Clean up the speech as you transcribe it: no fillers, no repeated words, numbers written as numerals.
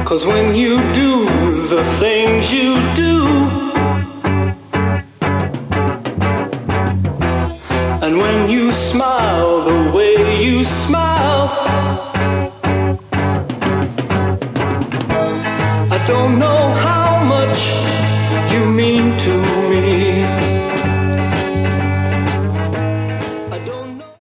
'Cause when you do the things you do, and when you smile the way you smile, I don't know how much you mean to me.